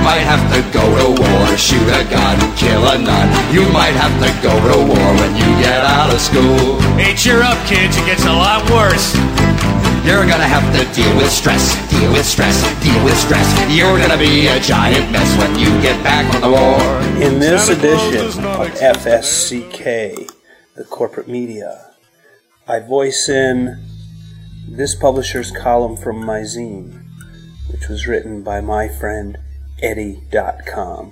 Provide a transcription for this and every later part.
might have to go to war, shoot a gun, kill a nun. You might have to go to war when you get out of school. Hey, cheer up, kids, it gets a lot worse. You're gonna have to deal with stress, deal with stress, deal with stress. You're gonna be a giant mess when you get back from the war. In this edition of FSCK, the corporate media, I voice in this publisher's column from my zine, which was written by my friend Eddie.com,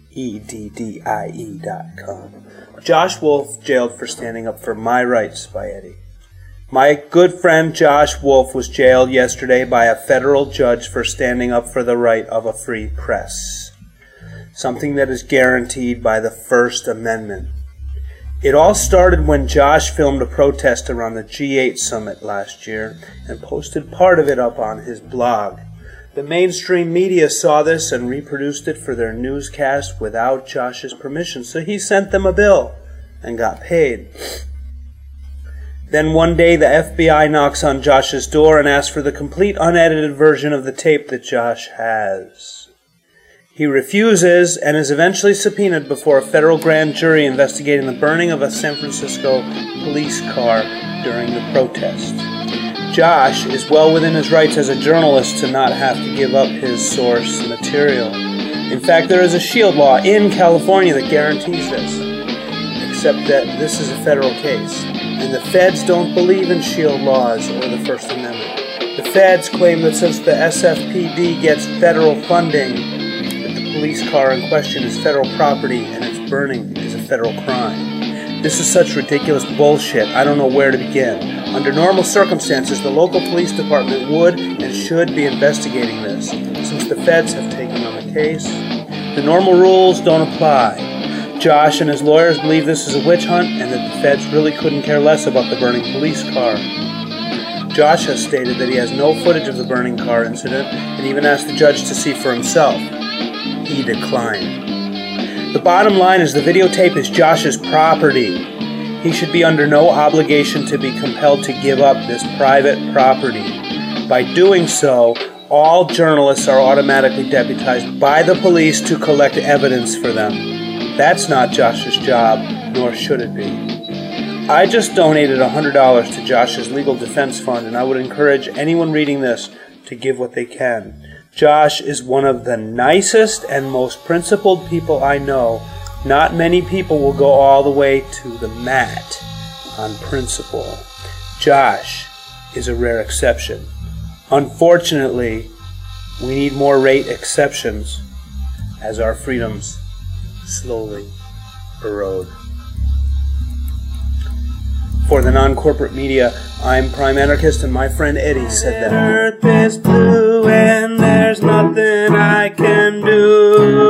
EDDIE.com. Josh Wolf jailed for standing up for my rights by Eddie. My good friend Josh Wolf was jailed yesterday by a federal judge for standing up for the right of a free press, something that is guaranteed by the First Amendment. It all started when Josh filmed a protest around the G8 summit last year and posted part of it up on his blog. The mainstream media saw this and reproduced it for their newscast without Josh's permission, so he sent them a bill and got paid. Then one day the FBI knocks on Josh's door and asks for the complete unedited version of the tape that Josh has. He refuses and is eventually subpoenaed before a federal grand jury investigating the burning of a San Francisco police car during the protest. Josh is well within his rights as a journalist to not have to give up his source material. In fact, there is a shield law in California that guarantees this, except that this is a federal case. And the feds don't believe in shield laws or the First Amendment. The feds claim that since the SFPD gets federal funding, that the police car in question is federal property and its burning is a federal crime. This is such ridiculous bullshit, I don't know where to begin. Under normal circumstances, the local police department would and should be investigating this. Since the feds have taken on the case, the normal rules don't apply. Josh and his lawyers believe this is a witch hunt and that the feds really couldn't care less about the burning police car. Josh has stated that he has no footage of the burning car incident and even asked the judge to see for himself. He declined. The bottom line is the videotape is Josh's property. He should be under no obligation to be compelled to give up this private property. By doing so, all journalists are automatically deputized by the police to collect evidence for them. That's not Josh's job, nor should it be. I just donated $100 to Josh's legal defense fund, and I would encourage anyone reading this to give what they can. Josh is one of the nicest and most principled people I know. Not many people will go all the way to the mat on principle. Josh is a rare exception. Unfortunately, we need more rare exceptions as our freedoms slowly erode. For the non-corporate media, I'm Prime Anarchist, and my friend Eddie said that Earth is blue and there's nothing I can do.